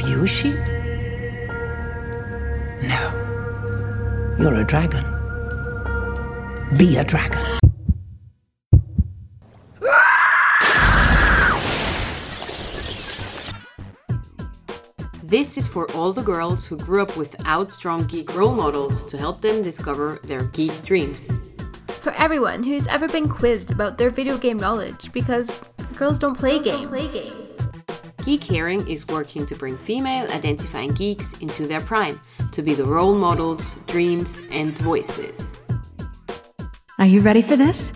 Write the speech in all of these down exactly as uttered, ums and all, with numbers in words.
you a sheep? No. You're a dragon. Be a dragon. This is for all the girls who grew up without strong geek role models to help them discover their geek dreams. For everyone who's ever been quizzed about their video game knowledge, because girls don't play girls games. Don't play games. Geek Hearing is working to bring female identifying geeks into their prime, to be the role models, dreams, and voices. Are you ready for this?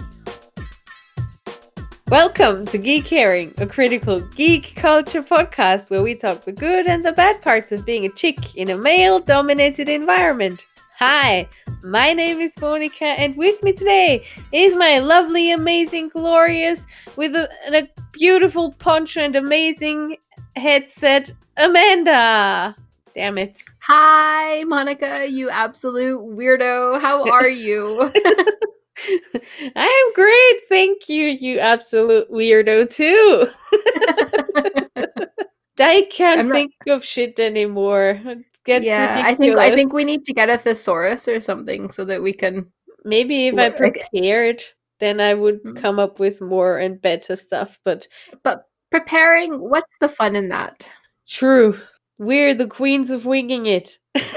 Welcome to Geek Hearing, a critical geek culture podcast where we talk the good and the bad parts of being a chick in a male-dominated environment. Hi, my name is Monica, and with me today is my lovely, amazing, glorious, with a, a beautiful poncho and amazing headset, Amanda. Damn it. Hi, Monica, you absolute weirdo. How are you? I am great, thank you, you absolute weirdo too. I can't not... think of shit anymore. It gets yeah, ridiculous. I think I think we need to get a thesaurus or something so that we can. Maybe if I prepared, then I would come up with more and better stuff. But but preparing, what's the fun in that? True, we're the queens of winging it.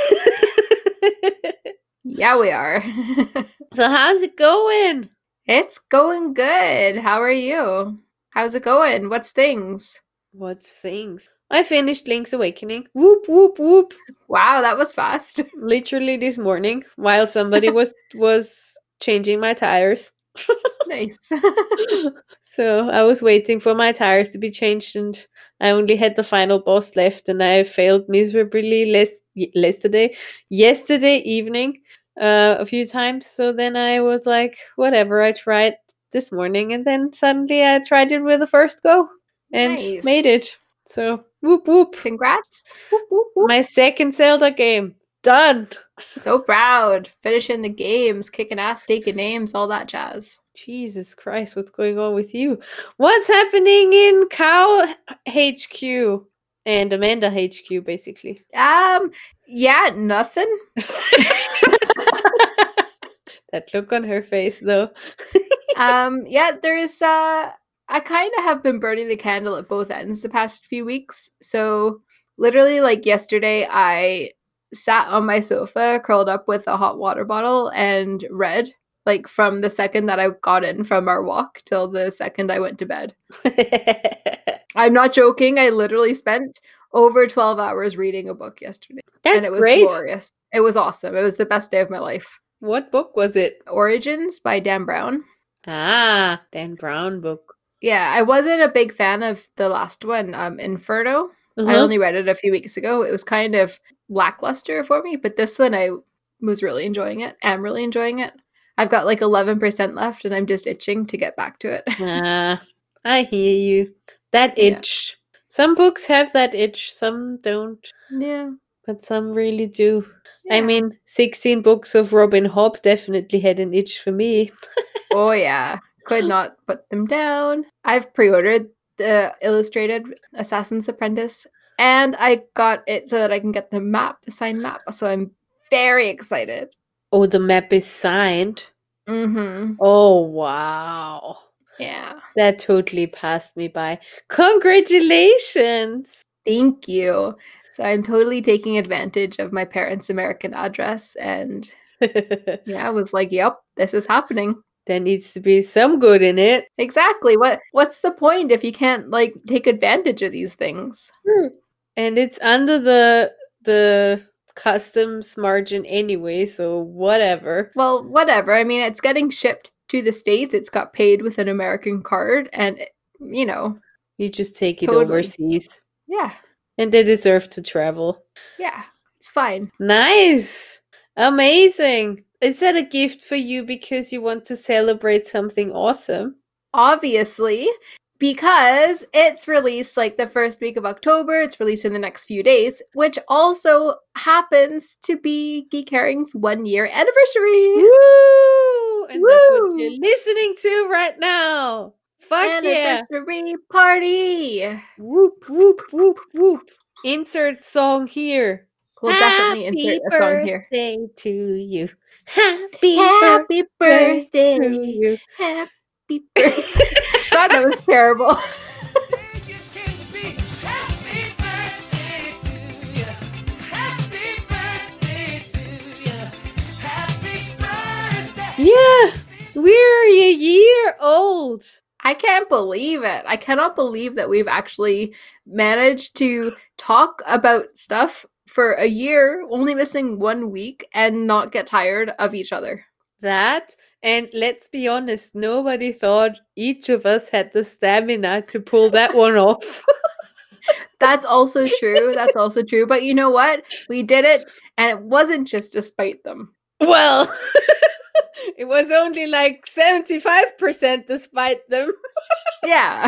Yeah, we are. So how's it going? It's going good. How are you? How's it going? What's things? What's things? I finished Link's Awakening. Whoop, whoop, whoop. Wow, that was fast. Literally this morning, while somebody was was changing my tires. Nice. So I was waiting for my tires to be changed, and I only had the final boss left, and I failed miserably last yesterday, yesterday evening, uh, a few times. So then I was like, whatever. I tried this morning, and then suddenly I tried it with the first go and Nice. made it. So whoop whoop! Congrats! Whoop, whoop, whoop. My second Zelda game done. So proud. Finishing the games, kicking ass, taking names, all that jazz. Jesus Christ, what's going on with you? What's happening in Cow H Q and Amanda H Q, basically? Um, yeah, nothing. That look on her face, though. um, yeah, there's, uh, I kind of have been burning the candle at both ends the past few weeks. So, literally, like yesterday, I sat on my sofa, curled up with a hot water bottle, and read. Like, from the second that I got in from our walk till the second I went to bed. I'm not joking. I literally spent over twelve hours reading a book yesterday. That's and it was great. glorious. It was awesome. It was the best day of my life. What book was it? Origins by Dan Brown. Ah, Dan Brown book. Yeah, I wasn't a big fan of the last one, um, Inferno. Uh-huh. I only read it a few weeks ago. It was kind of lackluster for me, but this one I was really enjoying it. I'm really enjoying it. I've got like eleven percent left, and I'm just itching to get back to it. Ah, I hear you. That itch. Yeah. Some books have that itch, some don't. Yeah. But some really do. Yeah. I mean, sixteen books of Robin Hobb definitely had an itch for me. Oh, yeah. Could not put them down. I've pre-ordered the illustrated Assassin's Apprentice, and I got it so that I can get the map, the signed map. So I'm very excited. Oh, the map is signed? Mm-hmm. Oh, wow. Yeah. That totally passed me by. Congratulations! Thank you. So I'm totally taking advantage of my parents' American address, and yeah, I was like, yep, this is happening. There needs to be some good in it. Exactly. What What's the point if you can't, like, take advantage of these things? Hmm. And it's under the the... customs margin anyway, so whatever. Well, whatever. I mean, it's getting shipped to the States. It's got paid with an American card, and, you know. You just take it totally. overseas. Yeah. And they deserve to travel. Yeah, it's fine. Nice! Amazing! Is that a gift for you because you want to celebrate something awesome? Obviously. Because it's released like the first week of October. It's released in the next few days, which also happens to be Geek Hearing's one year anniversary. Woo! And Woo! That's what you're listening to right now. Fuck anniversary yeah. party. Whoop, whoop, whoop, whoop. Insert song here. We'll definitely insert a song here. Happy birthday to you. Happy, Happy birthday birthday. to you. Happy birthday. God, that was terrible. Yeah, we're a year old. I can't believe it. I cannot believe that we've actually managed to talk about stuff for a year, only missing one week, and not get tired of each other. That, and let's be honest, nobody thought each of us had the stamina to pull that one off. That's also true. That's also true. But you know what? We did it, and it wasn't just despite them. Well, it was only like seventy-five percent despite them. Yeah.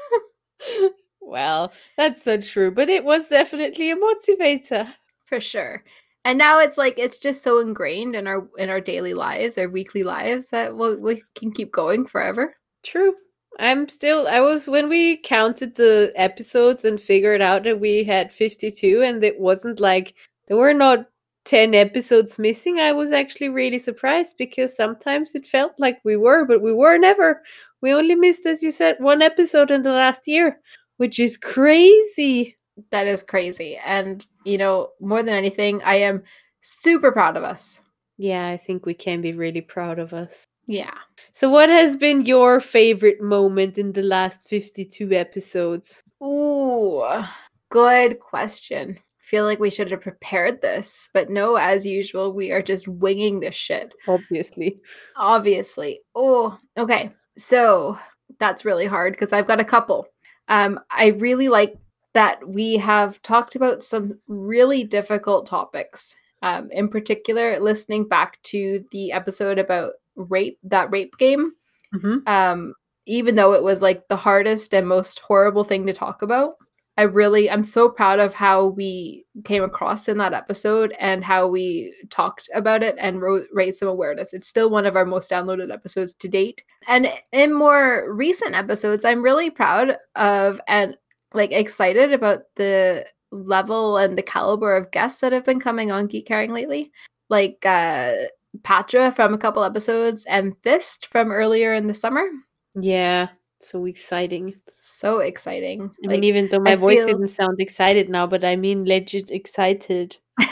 Well, that's not true, but it was definitely a motivator. For sure. And now it's like it's just so ingrained in our in our daily lives, our weekly lives, that we'll, we can keep going forever. True. I'm still, I was, when we counted the episodes and figured out that we had fifty-two and it wasn't like, there were not ten episodes missing, I was actually really surprised because sometimes it felt like we were, but we were never. We only missed, as you said, one episode in the last year, which is crazy. That is crazy. And, you know, more than anything, I am super proud of us. Yeah, I think we can be really proud of us. Yeah. So what has been your favorite moment in the last fifty-two episodes? Ooh, good question. I feel like we should have prepared this, but no, as usual, we are just winging this shit. Obviously. Obviously. Oh, okay. So that's really hard because I've got a couple. Um, I really like that we have talked about some really difficult topics. Um, in particular, listening back to the episode about rape, that rape game, Mm-hmm. um, even though it was like the hardest and most horrible thing to talk about, I really, I'm so proud of how we came across in that episode and how we talked about it and ro- raised some awareness. It's still one of our most downloaded episodes to date. And in more recent episodes, I'm really proud of and like excited about the level and the caliber of guests that have been coming on Geek Caring lately. Like uh, Patra from a couple episodes and Thist from earlier in the summer. Yeah, so exciting. So exciting. I Like, mean, even though my I voice feel- didn't sound excited now, but I mean legit excited.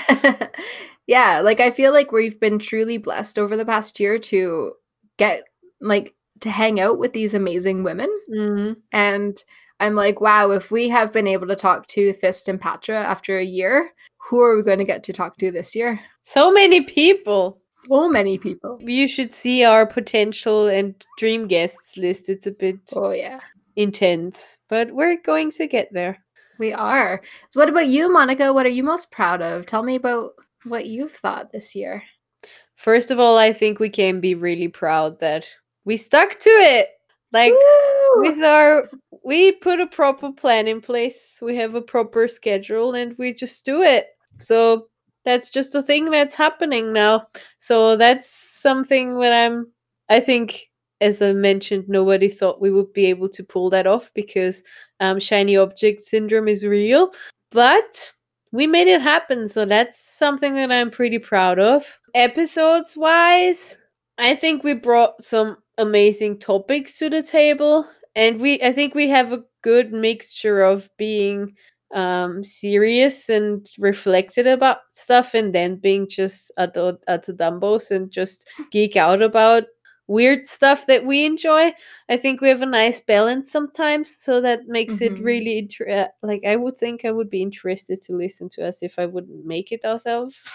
Yeah, like I feel like we've been truly blessed over the past year to get like to hang out with these amazing women. Mm-hmm. And I'm like, wow, if we have been able to talk to Thist and Patra after a year, who are we going to get to talk to this year? So many people. So many people. You should see our potential and dream guests list. It's a bit Oh, yeah. intense, but we're going to get there. We are. So what about you, Monica? What are you most proud of? Tell me about what you've thought this year. First of all, I think we can be really proud that we stuck to it. Like, Woo! with our, we put a proper plan in place. We have a proper schedule and we just do it. So that's just a thing that's happening now. So that's something that I'm, I think, as I mentioned, nobody thought we would be able to pull that off because um, shiny object syndrome is real. But we made it happen. So that's something that I'm pretty proud of. Episodes wise, I think we brought some amazing topics to the table. And we, I think we have a good mixture of being um serious and reflected about stuff and then being just at the, at the dumbos and just geek out about weird stuff that we enjoy. I think we have a nice balance sometimes, so that makes it Mhm. really inter- uh, like I would think I would be interested to listen to us if I wouldn't make it ourselves.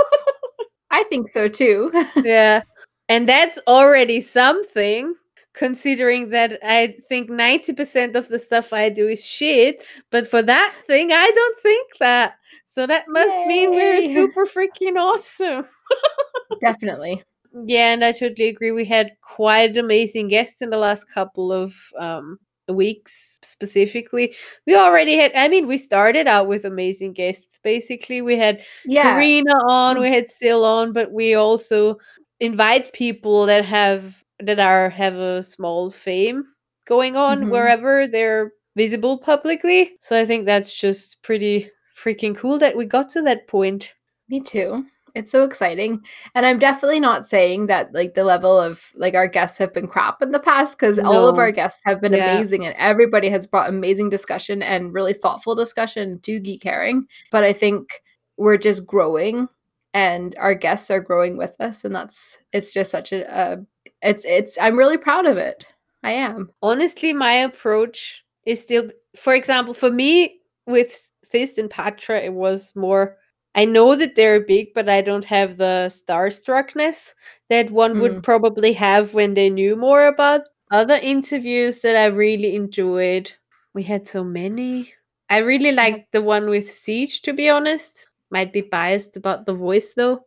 I think so too. Yeah, and that's already something, considering that I think ninety percent of the stuff I do is shit, but for that thing, I don't think that. So that must mean we're Yay. super freaking awesome. Definitely. Yeah, and I totally agree. We had quite amazing guests in the last couple of um, weeks, specifically. We already had, I mean, we started out with amazing guests. Basically, we had Yeah. Karina on, we had Sil on, but we also invite people that have that are have a small fame going on Mhm. wherever they're visible publicly. So I think that's just pretty freaking cool that we got to that point. Me too. It's so exciting. And I'm definitely not saying that like the level of like our guests have been crap in the past, because all of No. our guests have been Yeah. amazing and everybody has brought amazing discussion and really thoughtful discussion to Geek Caring. But I think we're just growing and our guests are growing with us, and that's it's just such a, a it's it's I'm really proud of it. I am. Honestly, my approach is still, for example, for me with Thist and Patra, it was more, I know that they're big, but I don't have the starstruckness that one Mm. would probably have when they knew more about other interviews that I really enjoyed. We had so many. I really liked the one with Siege, to be honest. Might be biased about the voice, though.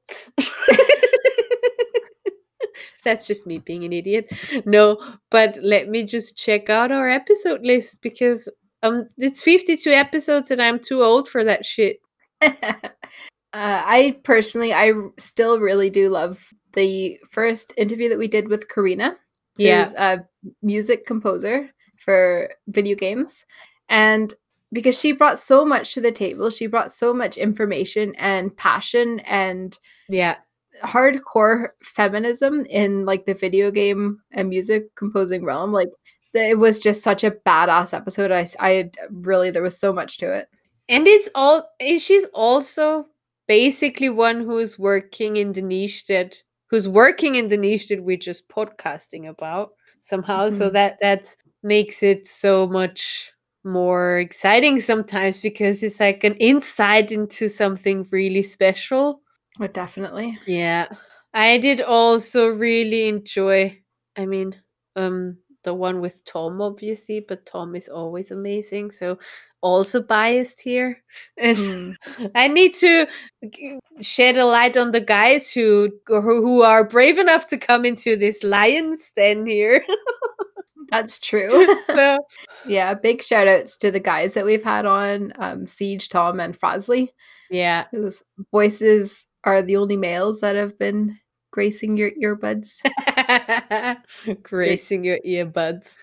That's just me being an idiot. No, but let me just check out our episode list, because um, it's fifty-two episodes and I'm too old for that shit. uh, I personally, I r- still really do love the first interview that we did with Karina, Yeah. who's a music composer for video games. And because she brought so much to the table, she brought so much information and passion and Yeah. hardcore feminism in like the video game and music composing realm. Like th- it was just such a badass episode. I, s- I really, there was so much to it. And it's all eh, she's also basically one who's working in the niche that who's working in the niche that we're just podcasting about somehow. So Mhm. that that makes it so much more exciting sometimes, because it's like an insight into something really special. Oh, definitely. Yeah. I did also really enjoy, I mean, um the one with Tom, obviously, but Tom is always amazing. So also biased here. And Mm. I need to g- shed a light on the guys who who who are brave enough to come into this lion's den here. That's true. So, Yeah, big shout outs to the guys that we've had on, um, Siege, Tom, and Frasley, yeah. whose voices are the only males that have been gracing your earbuds. Gracing your earbuds.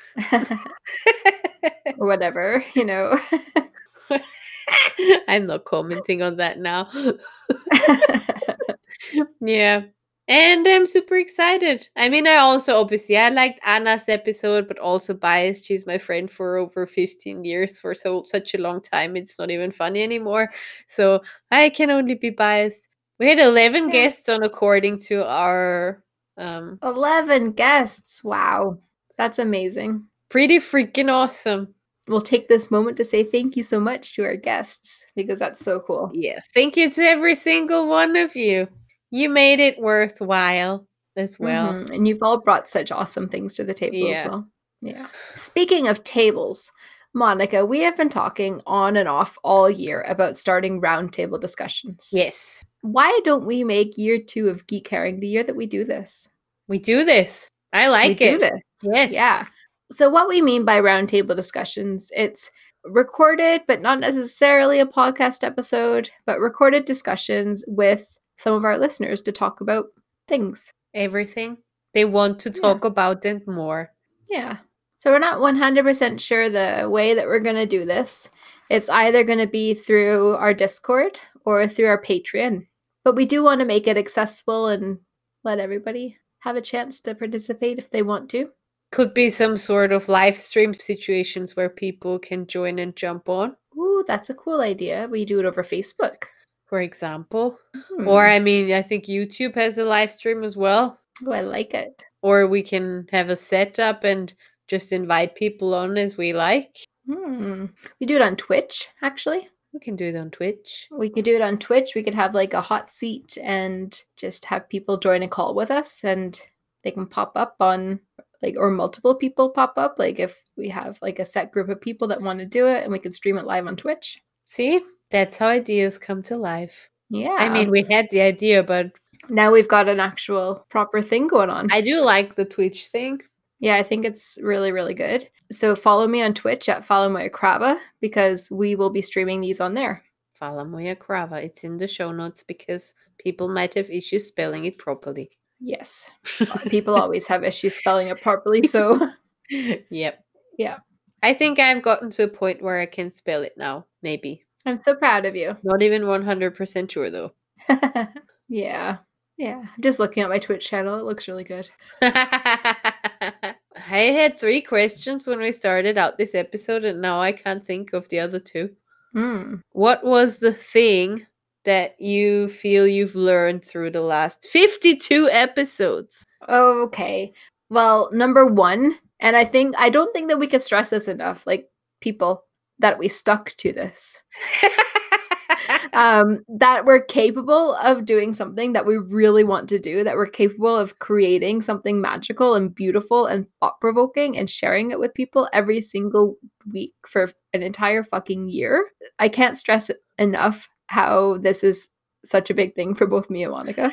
Or whatever, you know. I'm not commenting on that now. Yeah. And I'm super excited. I mean, I also obviously I liked Anna's episode, but also biased. She's my friend for over fifteen years, for so such a long time. It's not even funny anymore. So I can only be biased. We had eleven Yeah. guests on according to our um eleven guests. Wow. That's amazing. pretty freaking awesome. We'll take this moment to say thank you so much to our guests, because that's so cool. Yeah. Thank you to every single one of you. You made it worthwhile as well. Mhm, and you've all brought such awesome things to the table Yeah. as well. Yeah. Speaking of tables, Monica, we have been talking on and off all year about starting roundtable discussions. Yes. Why don't we make year two of Geek Caring the year that we do this? We do this. I we like do it. this. Yes. Yeah. So what we mean by roundtable discussions, it's recorded, but not necessarily a podcast episode, but recorded discussions with some of our listeners to talk about things. Everything they want to Yeah. talk about and more. Yeah. So we're not one hundred percent sure the way that we're going to do this. It's either going to be through our Discord or through our Patreon. But we do want to make it accessible and let everybody have a chance to participate if they want to. Could be some sort of live stream situations where people can join and jump on, Ooh, that's a cool idea. We do it over Facebook. for example. Hmm. Or I mean, I think YouTube has a live stream as well. Oh, I like it. Or we can have a setup and just invite people on as we like. Hmm. We do it on Twitch, actually. We can do it on Twitch. We could do it on Twitch. We could have like a hot seat and just have people join a call with us, and they can pop up on like, or multiple people pop up. Like if we have like a set group of people that want to do it, and we can stream it live on Twitch. See, that's how ideas come to life. Yeah. I mean, we had the idea, but now we've got an actual proper thing going on. I do like the Twitch thing. Yeah, I think it's really, really good. So follow me on Twitch at Follow My Kraba, because we will be streaming these on there. Follow Moya Krava. It's in the show notes because people might have issues spelling it properly. Yes. People always have issues spelling it properly, so Yep. yeah. I think I've gotten to a point where I can spell it now. Maybe. I'm so proud of you. Not even one hundred percent sure though. Yeah. Yeah. Just looking at my Twitch channel, it looks really good. I had three questions when we started out this episode, and now I can't think of the other two. Mm. What was the thing that you feel you've learned through the last fifty-two episodes? Okay. Well, number one, and I think I don't think that we can stress this enough, like people, that we stuck to this. um, that we're capable of doing something that we really want to do, that we're capable of creating something magical and beautiful and thought-provoking and sharing it with people every single week for an entire fucking year. I can't stress enough how this is such a big thing for both me and Monica.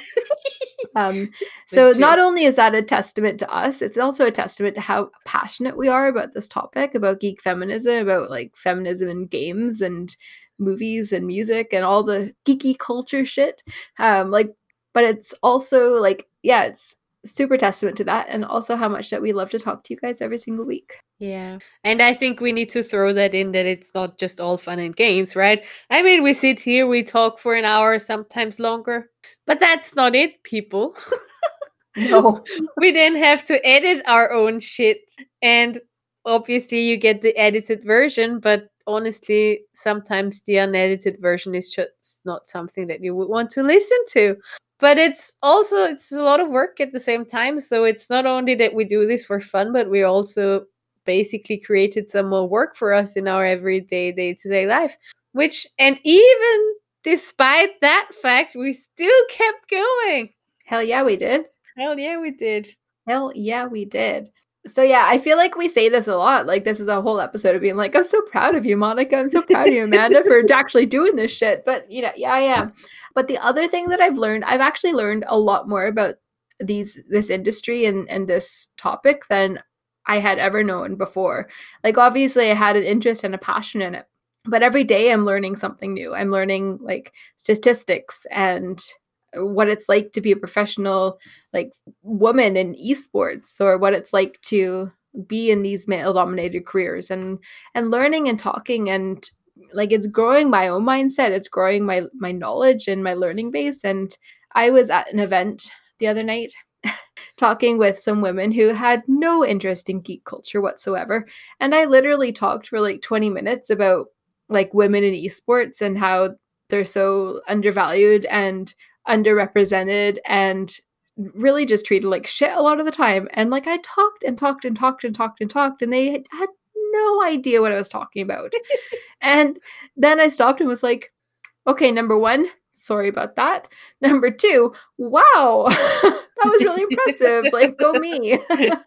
Um, so Legit. not only is that a testament to us, it's also a testament to how passionate we are about this topic, about geek feminism, about like feminism in games and movies and music and all the geeky culture shit. Um, like, but it's also like, yeah, it's super testament to that, and also how much that we love to talk to you guys every single week. Yeah. And I think we need to throw that in, that it's not just all fun and games, right? I mean, we sit here, we talk for an hour, sometimes longer, but that's not it, people. No. We then have to edit our own shit. And obviously, you get the edited version, but honestly, sometimes the unedited version is just not something that you would want to listen to. But it's also, it's a lot of work at the same time. So it's not only that we do this for fun, but we also basically created some more work for us in our everyday, day-to-day life. Which, and even despite that fact, we still kept going. Hell yeah, we did. Hell yeah, we did. Hell yeah, we did. So yeah, I feel like we say this a lot. Like this is a whole episode of being like, I'm so proud of you, Monica. I'm so proud of you, Amanda, for actually doing this shit. But you know, yeah, I am. But the other thing that I've learned, I've actually learned a lot more about these this industry and, and this topic than I had ever known before. Like obviously I had an interest and a passion in it. But every day I'm learning something new. I'm learning like statistics and what it's like to be a professional like woman in esports, or what it's like to be in these male dominated careers, and and learning and talking, and like it's growing my own mindset, it's growing my my knowledge and my learning base. And I was at an event the other night talking with some women who had no interest in geek culture whatsoever, and I literally talked for like twenty minutes about like women in esports and how they're so undervalued and underrepresented and really just treated like shit a lot of the time. And like I talked and talked and talked and talked and talked, and they had no idea what I was talking about. And then I stopped and was like, okay, number one, sorry about that. Number two, wow, that was really impressive. Like, go me.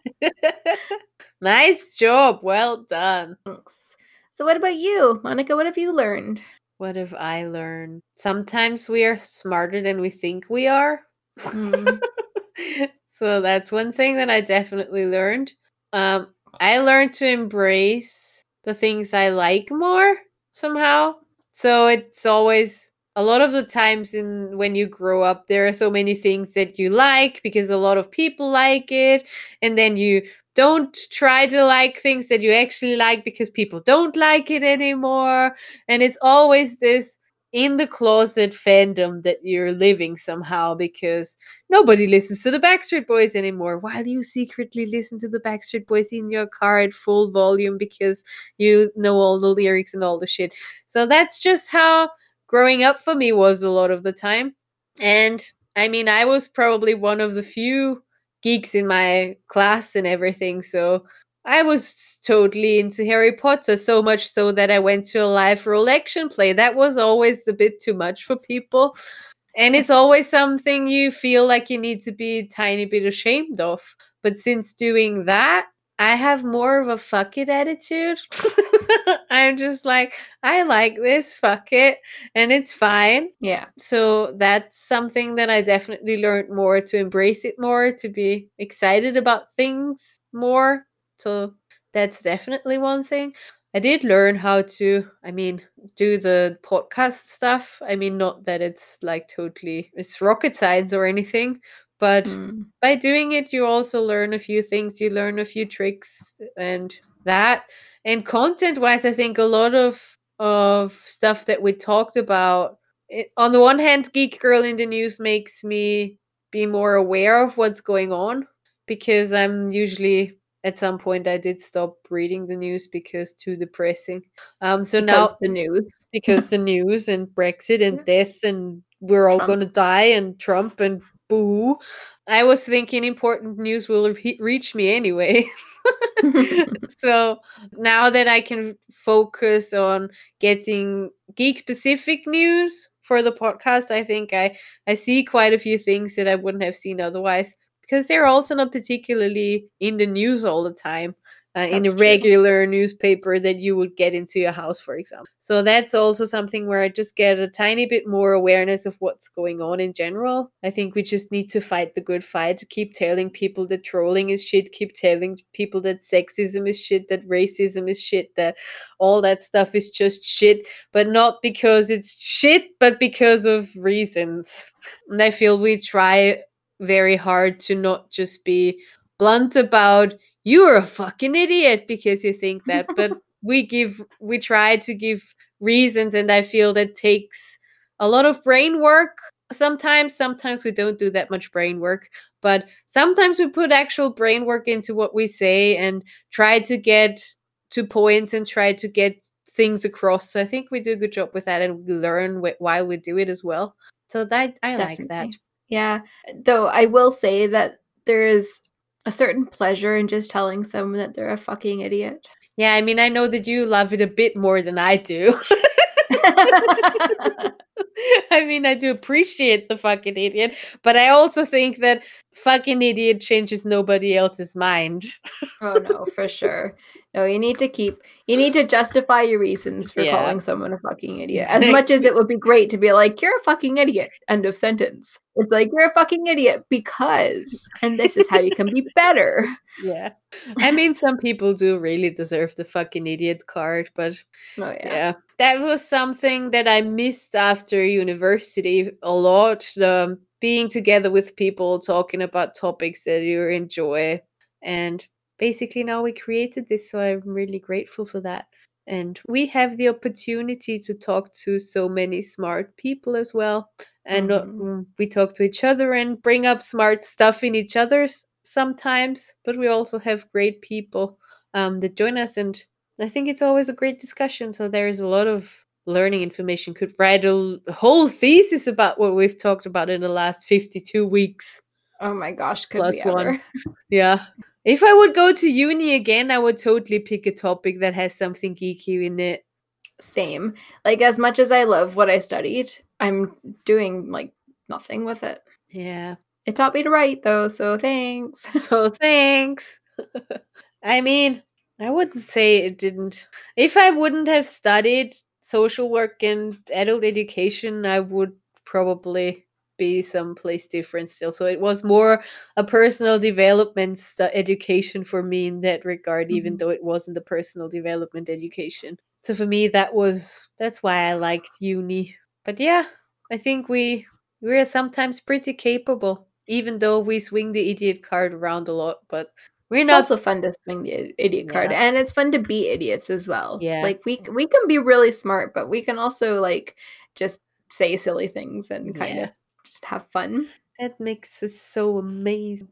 Nice job. Well done. Thanks. So what about you, Monica? What have you learned? What have I learned? Sometimes we are smarter than we think we are. Mm. So that's one thing that I definitely learned. Um, I learned to embrace the things I like more somehow. So it's always a lot of the times in when you grow up, there are so many things that you like because a lot of people like it, and then you don't try to like things that you actually like because people don't like it anymore. And it's always this in the closet fandom that you're living somehow, because nobody listens to the Backstreet Boys anymore, while you secretly listen to the Backstreet Boys in your car at full volume because you know all the lyrics and all the shit. So that's just how growing up for me was a lot of the time. And I mean, I was probably one of the few geeks in my class and everything, so I was totally into Harry Potter, so much so that I went to a live role action play. That was always a bit too much for people, and it's always something you feel like you need to be a tiny bit ashamed of. But since doing that, I have more of a fuck it attitude. I'm just like, I like this, fuck it, and it's fine. Yeah. So that's something that I definitely learned more, to embrace it more, to be excited about things more. So that's definitely one thing. I did learn how to, I mean, do the podcast stuff. I mean, not that it's like totally, it's rocket science or anything, but Mm. by doing it, you also learn a few things. You learn a few tricks and that. And content-wise, I think a lot of of stuff that we talked about. It, on the one hand, Geek Girl in the News makes me be more aware of what's going on, because I'm usually, at some point I did stop reading the news because too depressing. Um, so Because now the news. because the news and Brexit and death and we're all Trump. gonna die and Trump and boo. I was thinking important news will re- reach me anyway. So now that I can focus on getting geek specific news for the podcast, I think I, I see quite a few things that I wouldn't have seen otherwise, because they're also not particularly in the news all the time. Uh, in a That's true. regular newspaper that you would get into your house, for example. So that's also something where I just get a tiny bit more awareness of what's going on in general. I think we just need to fight the good fight, to keep telling people that trolling is shit, keep telling people that sexism is shit, that racism is shit, that all that stuff is just shit, but not because it's shit, but because of reasons. And I feel we try very hard to not just be blunt about you're a fucking idiot because you think that, but we give we try to give reasons, and I feel that takes a lot of brain work. Sometimes sometimes we don't do that much brain work, but sometimes we put actual brain work into what we say and try to get to points and try to get things across. So I think we do a good job with that, and we learn wh- while we do it as well. So that I like that. Definitely. Yeah. Though I will say that there is a certain pleasure in just telling someone that they're a fucking idiot. Yeah, I mean, I know that you love it a bit more than I do. I mean, I do appreciate the fucking idiot, but I also think that fucking idiot changes nobody else's mind. Oh no, for sure. No, you need to keep, you need to justify your reasons for Yeah. calling someone a fucking idiot. As much as it would be great to be like, you're a fucking idiot, end of sentence. It's like, you're a fucking idiot because, and this is how you can be better. Yeah. I mean, some people do really deserve the fucking idiot card, but Oh yeah. yeah. That was something that I missed after university a lot. Um, being together with people, talking about topics that you enjoy. And basically now we created this, so I'm really grateful for that. And we have the opportunity to talk to so many smart people as well. And not- Mhm. mm, we talk to each other and bring up smart stuff in each other's sometimes, but we also have great people um, that join us, and I think it's always a great discussion. So there is a lot of learning information. Could write a l- whole thesis about what we've talked about in the last fifty-two weeks. Oh my gosh, could Plus we one. ever? Yeah. If I would go to uni again, I would totally pick a topic that has something geeky in it. Same. Like, as much as I love what I studied, I'm doing like nothing with it. Yeah. It taught me to write though, so thanks. So thanks. I mean, I wouldn't say it didn't. If I wouldn't have studied social work and adult education, I would probably be someplace different still. So it was more a personal development stu- education for me in that regard, even Mhm. though it wasn't a personal development education. So for me, that was that's why I liked uni. But yeah, I think we we're sometimes pretty capable, even though we swing the idiot card around a lot. But we're It's not. also fun to swing the i- idiot card, Yeah. and it's fun to be idiots as well. Yeah. Like we c- we can be really smart, but we can also like just say silly things and kind Yeah. of just have fun. That makes us so amazing.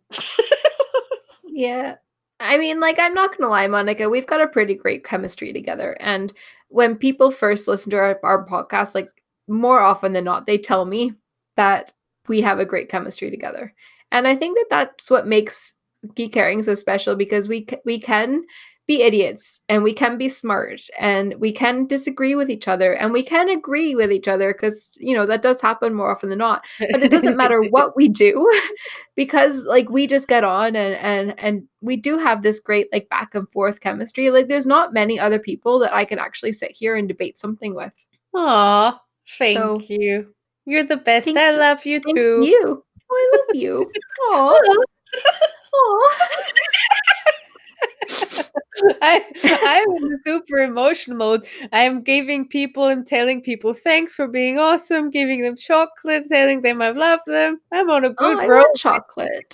Yeah. I mean, like, I'm not gonna lie, Monica, we've got a pretty great chemistry together. And when people first listen to our, our podcast, like more often than not, they tell me that we have a great chemistry together. And I think that that's what makes Geek Caring so special, because we c- we can be idiots and we can be smart and we can disagree with each other and we can agree with each other, because you know that does happen more often than not. But it doesn't matter what we do, because like we just get on and and and we do have this great like back and forth chemistry. Like there's not many other people that I can actually sit here and debate something with. Aw, thank So- you. You're the best. Thank I you. love you Thank too. you. Oh, I love you. Aw. Aw. I, I'm in a super emotional mode. I'm giving people, I'm telling people thanks for being awesome, giving them chocolate, telling them I love them. I'm on a Oh, good I road. want chocolate.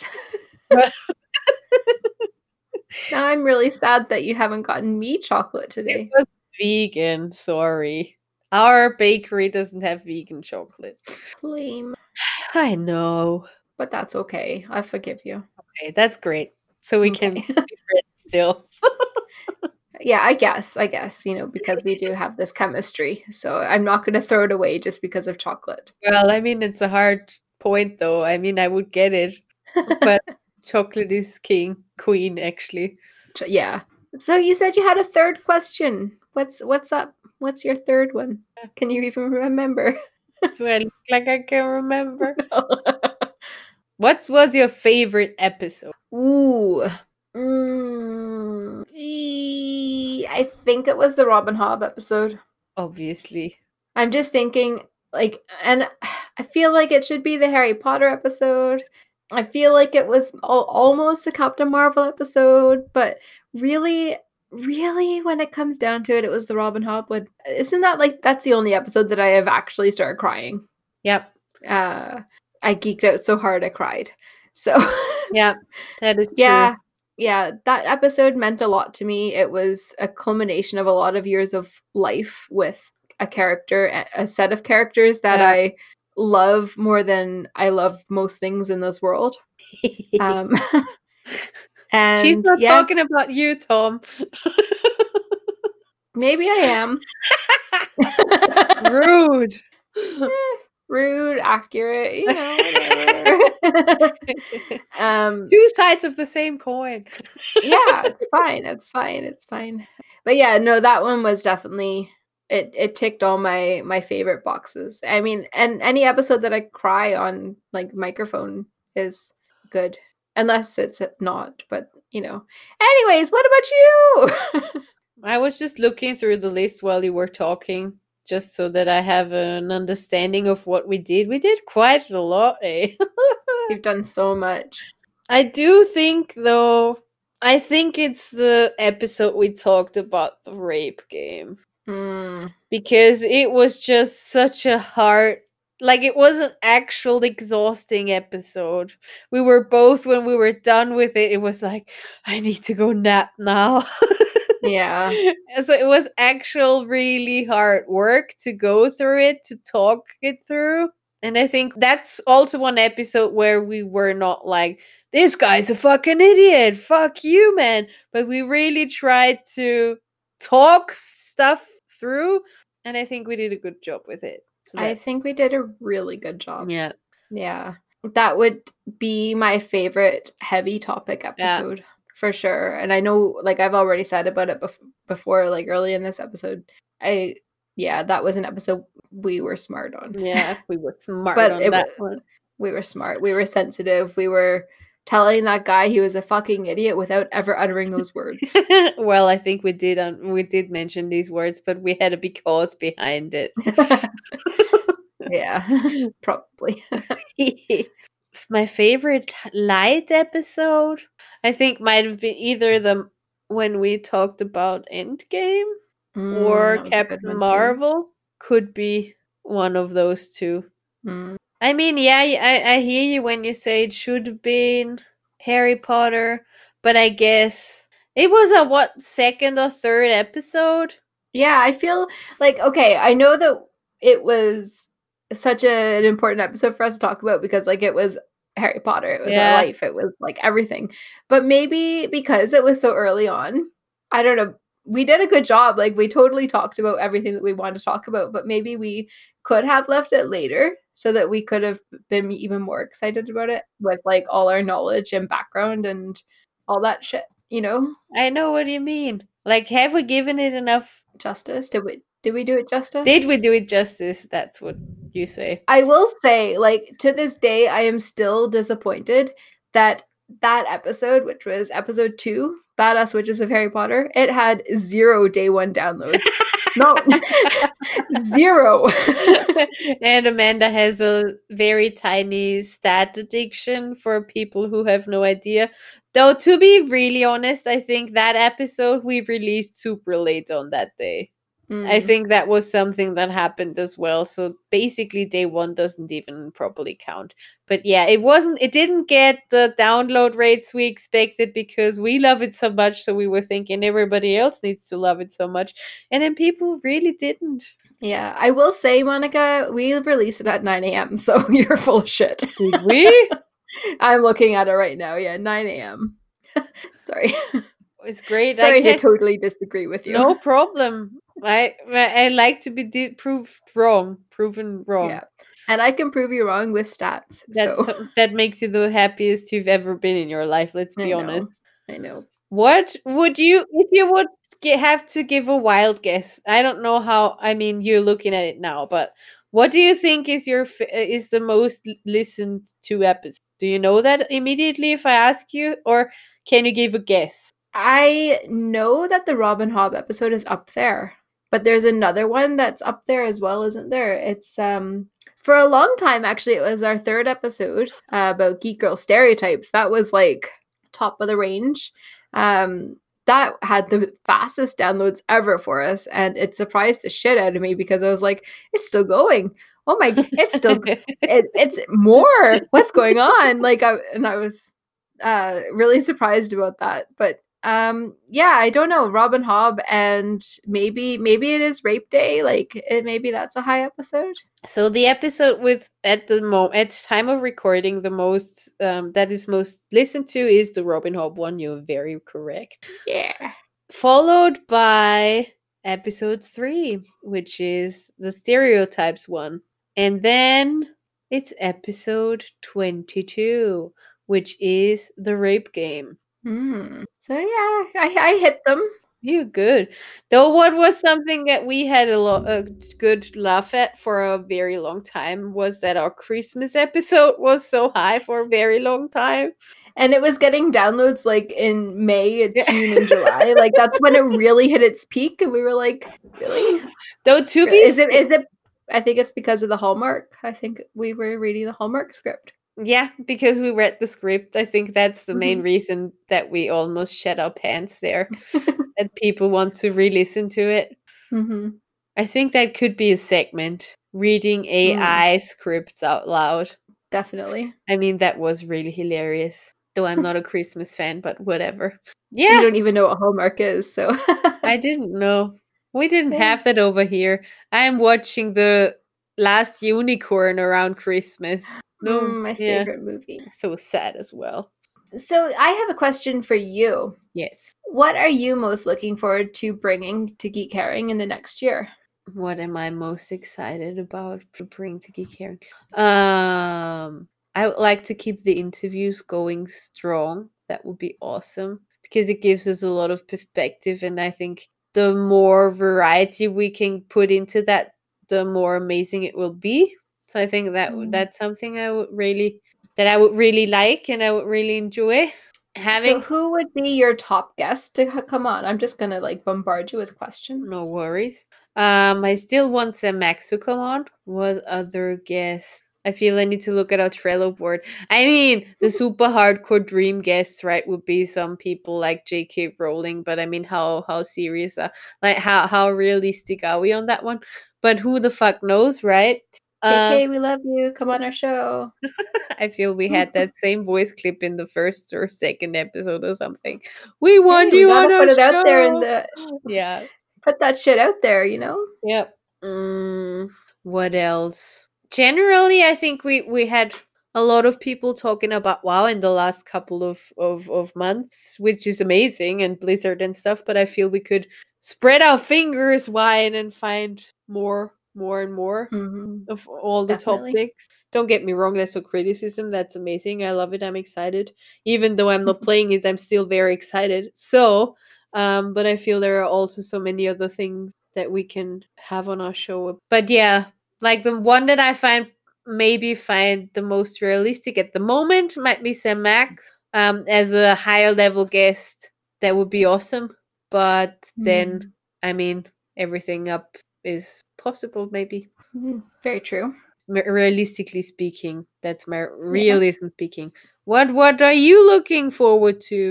Now I'm really sad that you haven't gotten me chocolate today. It was vegan. Sorry. Our bakery doesn't have vegan chocolate. Lame. I know. But that's okay. I forgive you. Okay, that's great. So we can Okay. be friends still. Yeah, I guess. I guess, you know, because we do have this chemistry. So I'm not going to throw it away just because of chocolate. Well, I mean, it's a hard point, though. I mean, I would get it, but chocolate is king, queen, actually. Ch- yeah. So you said you had a third question. What's what's up? What's your third one? Can you even remember? Do I look like I can remember? What was your favorite episode? Ooh. Mm, e- I think it was the Robin Hobb episode. Obviously. I'm just thinking, like, and I feel like it should be the Harry Potter episode. I feel like it was al- almost the Captain Marvel episode, but really, really, when it comes down to it, it was the Robin Hobb one. Isn't that like that's the only episode that I have actually started crying? Yep. Uh, I geeked out so hard I cried. So Yeah, that is true. yeah, yeah, that episode meant a lot to me. It was a culmination of a lot of years of life with a character, a- a set of characters that Yeah. I love more than I love most things in this world. Um, and She's not yeah, talking about you, Tom. maybe I am. Rude. Rude, accurate, you know, whatever. um, Two sides of the same coin. yeah, it's fine. It's fine. It's fine. But yeah, no, that one was definitely it. It ticked all my my favorite boxes. I mean, and any episode that I cry on like microphone is good, unless it's not. But you know. Anyways, what about you? I was just looking through the list while you were talking, just so that I have an understanding of what we did. We did quite a lot, eh? You've done so much. I do think, though, I think it's the episode we talked about the rape game. Mm, Because it was just such a hard, like, it was an actual exhausting episode. We were both, when we were done with it, it was like, I need to go nap now. yeah. So it was actual really hard work to go through it, to talk it through. And I think that's also one episode where we were not like, this guy's a fucking idiot, fuck you, man. But we really tried to talk stuff through, and I think we did a good job with it. So I that's- think we did a really good job. yeah. Yeah. That would be my favorite heavy topic Yeah. episode for sure. And I know, like, I've already said about it bef- before, like, early in this episode. I, yeah, that was an episode we were smart on. Yeah, we were smart But on it that wa- one. We were smart. We were sensitive. We were telling that guy he was a fucking idiot without ever uttering those words. Well, I think we did um, we did mention these words, but we had a because behind it. Yeah, probably. My favorite light episode, I think, might have been either the when we talked about Endgame Mm, or that was a good Captain one too. Marvel. Could be one of those two. Mm. I mean, yeah, y- I, I hear you when you say it should have been Harry Potter, but I guess it was a what second or third episode. Yeah, I feel like okay, I know that it was such a, an important episode for us to talk about because like it was Harry Potter, it was Yeah. our life, it was like everything. But maybe because it was so early on, I don't know, we did a good job. Like we totally talked about everything that we wanted to talk about, but maybe we could have left it later so that we could have been even more excited about it with like all our knowledge and background and all that shit, you know? I know what you mean. Like, have we given it enough? Justice. Did we did we do it justice? Did we do it justice? That's what you say. I will say, like, to this day, I am still disappointed that that episode, which was episode two, Badass Witches of Harry Potter, it had zero day one downloads. No, zero. And Amanda has a very tiny stat addiction for people who have no idea. Though, to be really honest, I think that episode we released super late on that day. I Mm. think that was something that happened as well. So basically, day one doesn't even properly count. But yeah, it wasn't, it didn't get the download rates we expected because we love it so much. So we were thinking everybody else needs to love it so much. And then people really didn't. Yeah, I will say, Monica, we released it at nine a.m., so you're full of shit. Did we? I'm looking at it right now. Yeah, nine a.m. Sorry. It's great. Sorry I to can't, totally disagree with you. no problem. I I like to be di- proved wrong, proven wrong. Yeah. And I can prove you wrong with stats. That's So that makes you the happiest you've ever been in your life. Let's be I know. honest. I know. What would you, if you would ge- have to give a wild guess? I don't know how. I mean, you're looking at it now, but what do you think is your f- uh, is the most l- listened to episode? Do you know that immediately if I ask you, or can you give a guess? I know that the Robin Hobb episode is up there, but there's another one that's up there as well, isn't there? It's um for a long time actually. It was our third episode uh, about geek girl stereotypes. That was like top of the range. Um, that had the fastest downloads ever for us, and it surprised the shit out of me because I was like, "It's still going! Oh my, it's still it, it's more! What's going on?" Like, I and I was uh really surprised about that, but. Um, yeah, I don't know. Robin Hobb, and maybe maybe it is Rape Day. Like it, maybe that's a high episode. So the episode with at the mo at time of recording the most um that is most listened to is the Robin Hobb one. You're very correct. Yeah. Followed by episode three, which is the stereotypes one, and then it's episode twenty-two, which is the rape game. Hmm. So yeah, I I hit them. You good. Though what was something that we had a lot a good laugh at for a very long time was that our Christmas episode was so high for a very long time. And it was getting downloads like in May, Yeah. June, and July. Like that's when it really hit its peak, and we were like, really? Though to be Is it is it I think it's because of the Hallmark. I think we were reading the Hallmark script. yeah, because we read the script. I think that's the main Mhm. reason that we almost shed our pants there. That people want to re-listen to it. Mm-hmm. I think that could be a segment. Reading A I scripts out loud. Definitely. I mean, that was really hilarious. Though I'm not a Christmas fan, but whatever. You Yeah, don't even know what Hallmark is, so I didn't know. We didn't Yeah. have that over here. I'm watching the Last Unicorn around Christmas. No, Mm, my yeah. favorite movie. So sad as well. So I have a question for you. Yes. What are you most looking forward to bringing to Geek Herring in the next year? What am I most excited about to bring to Geek Herring? Um, I would like to keep the interviews going strong. That would be awesome because it gives us a lot of perspective, and I think the more variety we can put into that, the more amazing it will be. So I think that Mm. that's something I would really that I would really like and I would really enjoy having. So who would be your top guest to c- come on? I'm just gonna like bombard you with questions. No worries. Um, I still want Sam Max to come on. What other guests? I feel I need to look at our Trello board. I mean, the super hardcore dream guests, right, would be some people like J K Rowling, but I mean, how how serious are like how how realistic are we on that one? But who the fuck knows, right? J Uh, K, we love you. Come on our show. I feel we had that same voice clip in the first or second episode or something. We want Hey, we you gotta on our put it show. out there in the Yeah. put that shit out there, you know? Yep. Mm, what else? Generally, I think we we had a lot of people talking about WoW in the last couple of, of, of months, which is amazing, and Blizzard and stuff, but I feel we could spread our fingers wide and find more, more and more Mhm. of all the Definitely. topics. Don't get me wrong, that's no criticism. That's amazing. I love it. I'm excited. Even though I'm not playing it, I'm still very excited. So, um, but I feel there are also so many other things that we can have on our show. But yeah, like the one that I find maybe find the most realistic at the moment might be Sam Max. Um, as a higher level guest, that would be awesome. But then, Mm. I mean, everything up is possible, maybe. Mhm. Very true. M- realistically speaking, that's my realism speaking. What what are you looking forward to?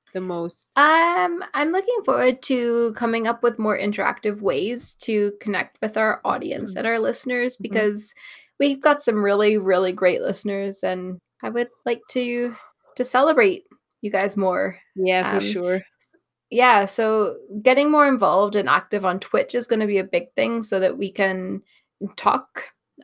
the most? Um, I'm looking forward to coming up with more interactive ways to connect with our audience Mm-hmm. and our listeners, Mhm. because we've got some really, really great listeners, and I would like to to celebrate you guys more. Yeah, for Um, sure. Yeah, so getting more involved and active on Twitch is going to be a big thing so that we can talk.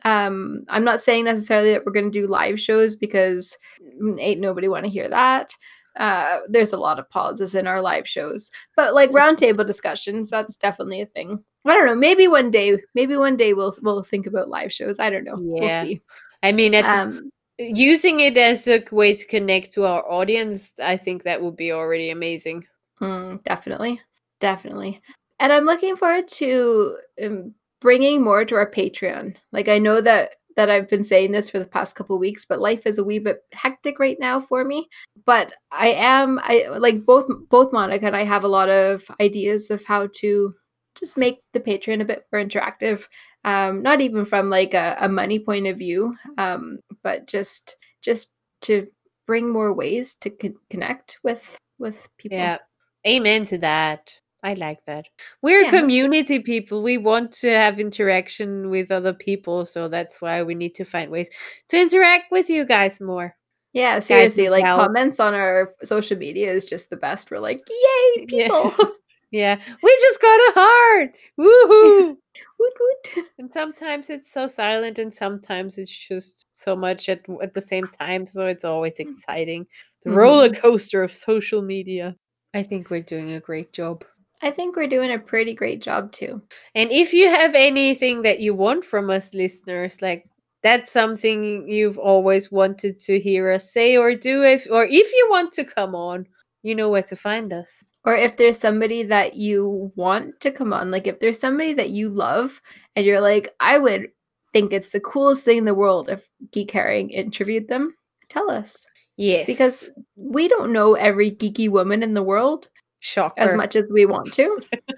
Um, I'm not saying necessarily that we're going to do live shows, because ain't nobody want to hear that. Uh, there's a lot of pauses in our live shows, but like roundtable discussions, that's definitely a thing. I don't know. Maybe one day, maybe one day we'll we'll think about live shows. I don't know. We'll Yeah. see. I mean, at the- Um, using it as a way to connect to our audience, I think that would be already amazing. Mm, definitely, definitely. And I'm looking forward to um, bringing more to our Patreon. Like, I know that that I've been saying this for the past couple of weeks, but life is a wee bit hectic right now for me. But I am, I like both both Monica and I have a lot of ideas of how to just make the Patreon a bit more interactive. Um, not even from like a, a money point of view, um, but just just to bring more ways to con- connect with with people. Yeah. Amen to that. I like that. We're Yeah, me too. community people. We want to have interaction with other people, so that's why we need to find ways to interact with you guys more. Yeah, seriously, and like gals. comments on our social media is just the best. We're like, yay, Yeah. people! Yeah. We just got a heart. Woohoo! Woot woot. And sometimes it's so silent, and sometimes it's just so much at at the same time. So it's always exciting. The Mhm. roller coaster of social media. I think we're doing a great job. I think we're doing a pretty great job too. And if you have anything that you want from us, listeners, like that's something you've always wanted to hear us say or do, if or if you want to come on, you know where to find us. Or if there's somebody that you want to come on, like if there's somebody that you love and you're like, I would think it's the coolest thing in the world if Geek Herring interviewed them, tell us. Yes, Because we don't know every geeky woman in the world shocker. as much as we want to.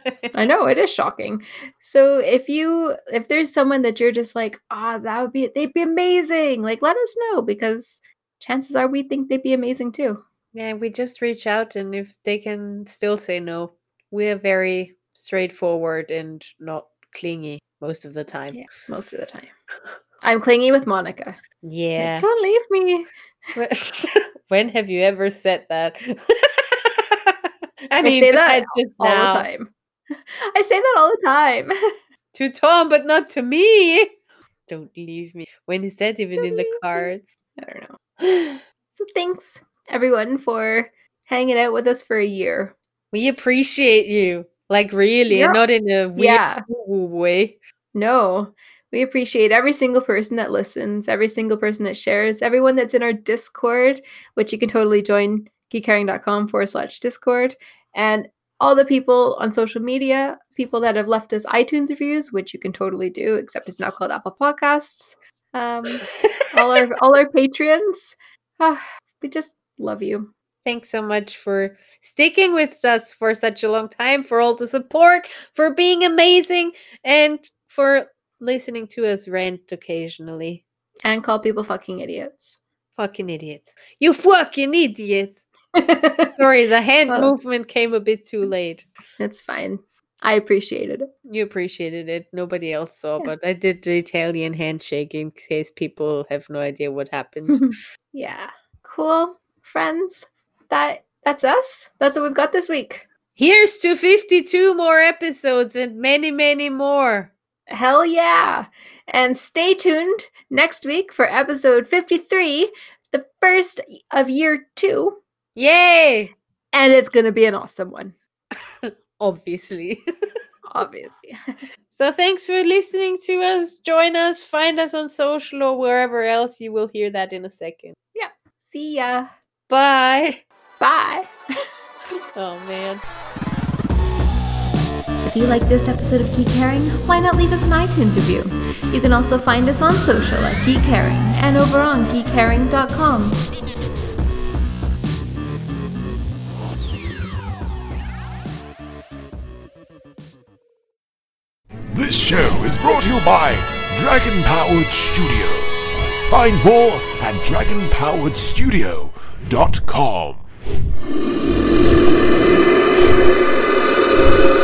I know, it is shocking. So if you if there's someone that you're just like, ah, that would be they'd be amazing, like let us know, because chances are we think they'd be amazing too. Yeah, we just reach out, and if they can still say no, we're very straightforward and not clingy most of the time. Yeah, most of the time. I'm clingy with Monica. Yeah. Like, don't leave me. When have you ever said that? I I mean, say that besides just all now. the time. I say that all the time. To Tom, but not to me. Don't leave me. When is that even Don't in the leave me. cards? I don't know. So thanks everyone for hanging out with us for a year. We appreciate you. Like really, Yeah. and not in a weird Yeah. woo-woo way. No, we appreciate every single person that listens, every single person that shares, everyone that's in our Discord, which you can totally join, geekherring.com forward slash Discord, and all the people on social media, people that have left us iTunes reviews, which you can totally do, except it's now called Apple Podcasts. Um, all our all our patrons, ah, we just love you. Thanks so much for sticking with us for such a long time, for all the support, for being amazing, and for listening to us rant occasionally. And call people fucking idiots. Fucking idiot. You fucking idiot. Sorry, the hand Well- movement came a bit too late. It's fine. I appreciated it. You appreciated it. Nobody else saw, Yeah. but I did the Italian handshake in case people have no idea what happened. Yeah. Cool. Friends. That that's us. That's what we've got this week. Here's to fifty-two more episodes and many, many more. Hell yeah. And stay tuned next week for episode fifty-three, the first of year two. Yay! And it's going to be an awesome one, Obviously. obviously. So thanks for listening to us. Join us. Find us on social or wherever else. You will hear that in a second. Yeah. See ya. Bye. Bye. Oh, man. If you like this episode of Geek Herring, why not leave us an iTunes review? You can also find us on social at Geek Herring and over on geek herring dot com. This show is brought to you by Dragon Powered Studio. Find more at dragon powered studio dot com. Bye.